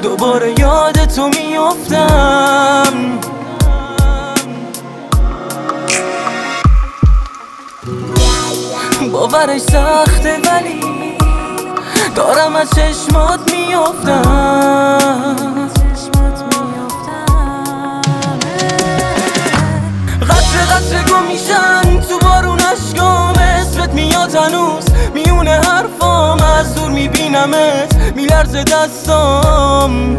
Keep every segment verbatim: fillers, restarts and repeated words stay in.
دوباره یاد تو میافتم. باورش سخته ولی دارم از چشمات میافتم. قطره قطره گم میشن تو بارون اشکام، اسمت میاد هنوز میونه حرفام، از دور میبینمت میلرزه دستام.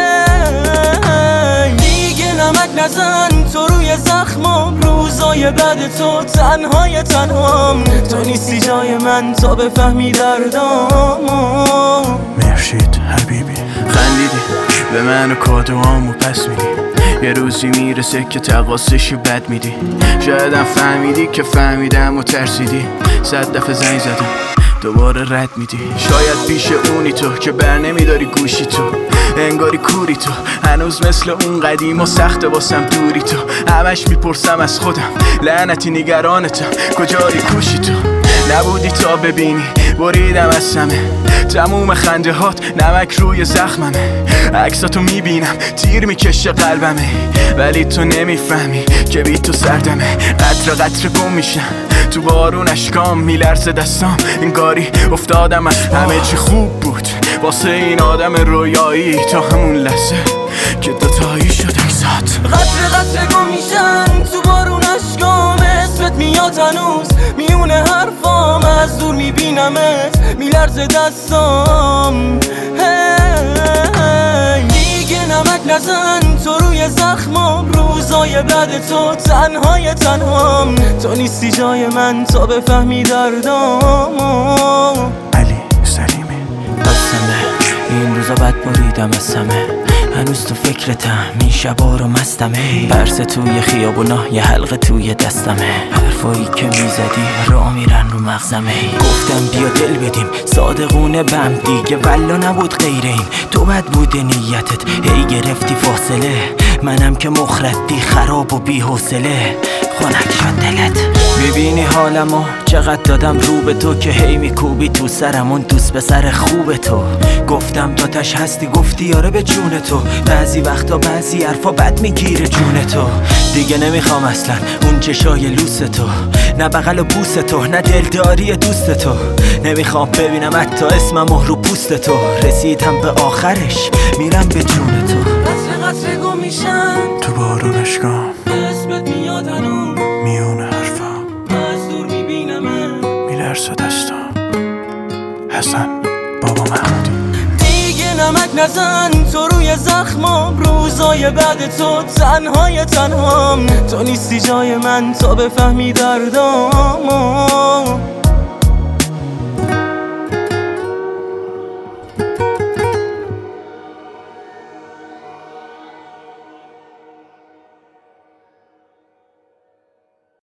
دیگه نمک نزن تو روی زخمام، روزای بعد تو تنهای تنهام. تو نیستی جای من تا بفهمی دردامو. مرشید حبیبی خندیدی به من و کادوامو پس میدی، یه روزی میرسه که تقاصشی بد میدی. شایدم فهمیدی که فهمیدم و ترسیدی، صد دفعه زنگ زدم دوباره رد میدی. شاید پیش اونی تو که بر نمیداری گوشی تو، انگاری کوری تو هنوز مثل اون قدیم و سخت واسم دوری تو. همش میپرسم از خودم لعنتی نگرانتم کجایی کوشی تو. نبودی تا ببینی بریدم از سمه، تموم خنده هات نمک روی زخممه. عکساتو میبینم تیر میکشه قلبمه، ولی تو نمیفهمی که بی تو سردمه. قطره قطره گم میشم تو بارون اشکام، میلرزه دستام انگاری افتادم از همه چی خوب بود واسه این آدم رویایی، تا همون لحظه که دوتایی شد اکسات. قطره قطره گم میشن تو بارون اشکام، اسمت میاد هنوز میونه حرفام، از دور میبینمت میلرزه دستام. دیگه نمک نزن تو روی زخمام، روزای بعد تو تنهای تنهام. تو نیستی جای من تا بفهمی دردامو. علی سلیمی قسمه این روزا بد بریدم از همه، هنوز تو فکرتم این شبا رو مستمه. برس توی خیابونا یه حلقه توی دستمه، حرفایی که میزدی را میرن رو مغزمه. گفتم بیا دل بدیم صادقونه بم دیگه، ولا نبود غیر این تو بد بوده نیتت، هی گرفتی فاصله. منم که مخردی خراب و بی حوصله، خنک شد دلت. میبینی حالمو چقدر دادم رو به تو که هی میکوبی تو سرمون دوست به سر خوب تو. گفتم داتش هستی گفتی آره به جون تو، بعضی وقتا بعضی حرفا بد میگیره جون تو. دیگه نمیخوام اصلا اون چشای لوس تو، نه بغل و بوس تو، نه دلداری دوست تو. نمیخوام ببینم حتی اسمم رو پوست تو، رسیدم به آخرش میرم به جون تو. قطره قطره گم میشن تو بارون اشکام، اسمت میاد هنوز میونه حرفام، از دور میبینمت میلرزه دستام. حسن بابا محمودی دیگه نمک نزن تو روی زخمام، روزای بعد تو تنهای تنهام. تو نیستی جای من تا بفهمی دردامو.